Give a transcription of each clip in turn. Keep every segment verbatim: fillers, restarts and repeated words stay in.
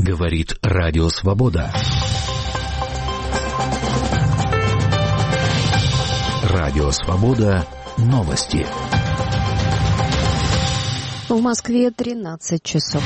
Говорит Радио Свобода. Радио Свобода. Новости. В Москве тринадцать часов.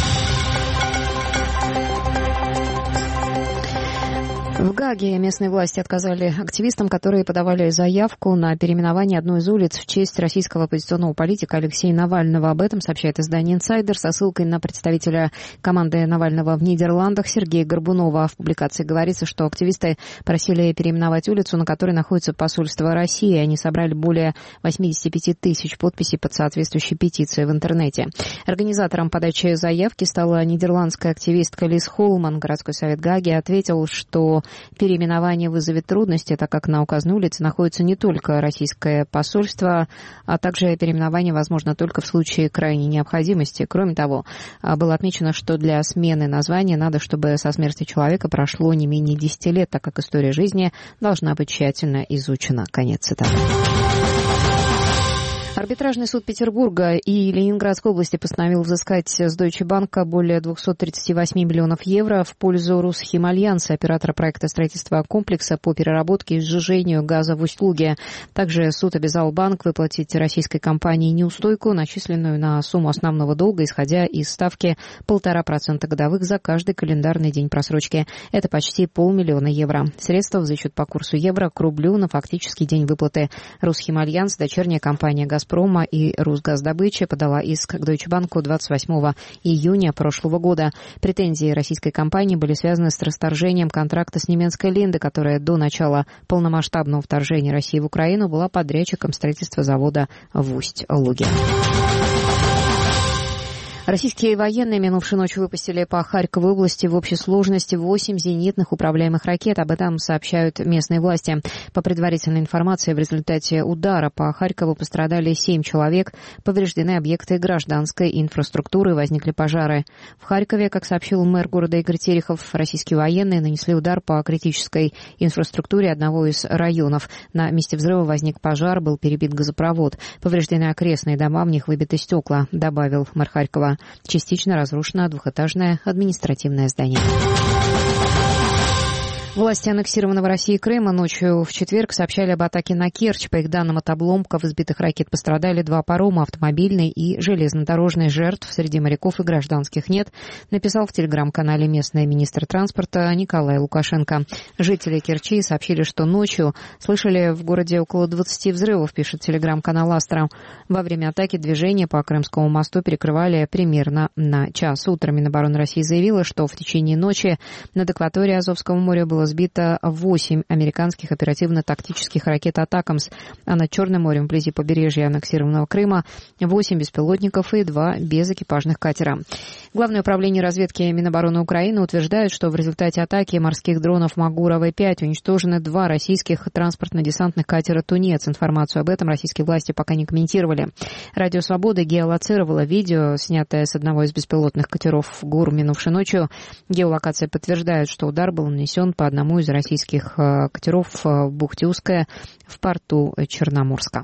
В Гааге местные власти отказали активистам, которые подавали заявку на переименование одной из улиц в честь российского оппозиционного политика Алексея Навального. Об этом сообщает издание «Инсайдер» со ссылкой на представителя команды Навального в Нидерландах Сергея Горбунова. В публикации говорится, что активисты просили переименовать улицу, на которой находится посольство России. Они собрали более восемьдесят пять тысяч подписей под соответствующей петицией в интернете. Организатором подачи заявки стала нидерландская активистка Лиз Холман. Городской совет Гааги ответил, что переименование вызовет трудности, так как на указанной улице находится не только российское посольство, а также переименование возможно только в случае крайней необходимости. Кроме того, было отмечено, что для смены названия надо, чтобы со смерти человека прошло не менее десяти лет, так как история жизни должна быть тщательно изучена. Конец цитаты. Арбитражный суд Петербурга и Ленинградской области постановил взыскать с Deutsche Bank более двести тридцать восемь миллионов евро в пользу Русхимальянса, оператора проекта строительства комплекса по переработке и сжижению газа в Усть-Луге. Также суд обязал банк выплатить российской компании неустойку, начисленную на сумму основного долга, исходя из ставки полтора процента годовых за каждый календарный день просрочки. Это почти полмиллиона евро. Средства взыщут по курсу евро к рублю на фактический день выплаты. Русхимальянс, дочерняя компания «Газпром», Газпрома и Росгаздобыча, подала иск к Deutsche Bank двадцать восьмого июня прошлого года. Претензии российской компании были связаны с расторжением контракта с немецкой Линде, которая до начала полномасштабного вторжения России в Украину была подрядчиком строительства завода в Усть-Луге. Российские военные минувшей ночью выпустили по Харьковой области в общей сложности восемь зенитных управляемых ракет. Об этом сообщают местные власти. По предварительной информации, в результате удара по Харькову пострадали семь человек, повреждены объекты гражданской инфраструктуры, возникли пожары. В Харькове, как сообщил мэр города Игорь Терехов, российские военные нанесли удар по критической инфраструктуре одного из районов. На месте взрыва возник пожар, был перебит газопровод. Повреждены окрестные дома, в них выбиты стекла, добавил мэр Харькова. Частично разрушено двухэтажное административное здание. Власти аннексированного Россией Крыма ночью в четверг сообщали об атаке на Керчь. По их данным, от обломков избитых ракет пострадали два парома, автомобильный и железнодорожный. Жертв среди моряков и гражданских нет, написал в телеграм-канале местный министр транспорта Николай Лукашенко. Жители Керчи сообщили, что ночью слышали в городе около двадцати взрывов, пишет телеграм-канал «Астра». Во время атаки движение по Крымскому мосту перекрывали примерно на час. Утром Минобороны России заявила, что в течение ночи над акваторией Азовского моря было сбито восемь американских оперативно-тактических ракет «Атакамс», а над Черным морем вблизи побережья аннексированного Крыма восемь беспилотников и два безэкипажных катера. Главное управление разведки Минобороны Украины утверждает, что в результате атаки морских дронов Магура-В пять уничтожены два российских транспортно-десантных катера «Тунец». Информацию об этом российские власти пока не комментировали. Радио «Свобода» геолоцировало видео, снятое с одного из беспилотных катеров ГУР минувшей ночью. Геолокация подтверждает, что удар был нанесен по одному из российских катеров в бухте Узкая в порту Черноморска.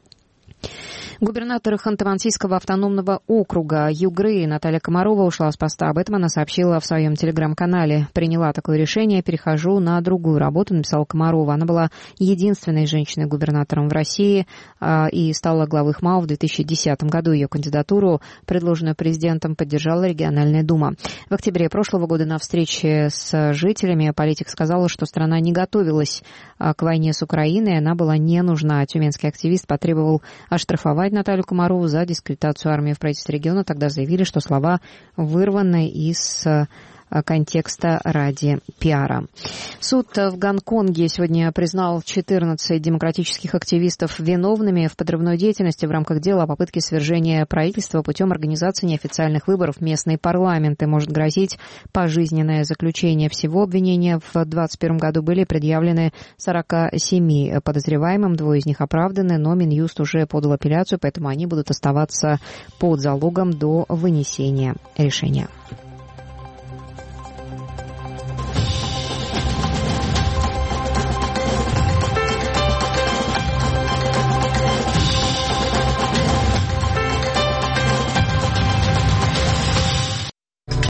Губернатор Ханты-Мансийского автономного округа Югры Наталья Комарова ушла с поста. Об этом она сообщила в своем телеграм-канале. «Приняла такое решение, перехожу на другую работу», написала Комарова. Она была единственной женщиной-губернатором в России а, и стала главой ХМАО в две тысячи десятом году. Ее кандидатуру, предложенную президентом, поддержала региональная дума. В октябре прошлого года на встрече с жителями политик сказала, что страна не готовилась а, к войне с Украиной, она была не нужна. Тюменский активист потребовал оштрафовать Наталью Комарову за дискредитацию армии в правительстве региона. Тогда заявили, что слова вырваны из контекста ради пиара. Суд в Гонконге сегодня признал четырнадцать демократических активистов виновными в подрывной деятельности в рамках дела о попытке свержения правительства путем организации неофициальных выборов в местные парламенты. Может грозить пожизненное заключение. Всего обвинения в двадцать первом году были предъявлены сорока семи подозреваемым. Двое из них оправданы, но Минюст уже подал апелляцию, поэтому они будут оставаться под залогом до вынесения решения.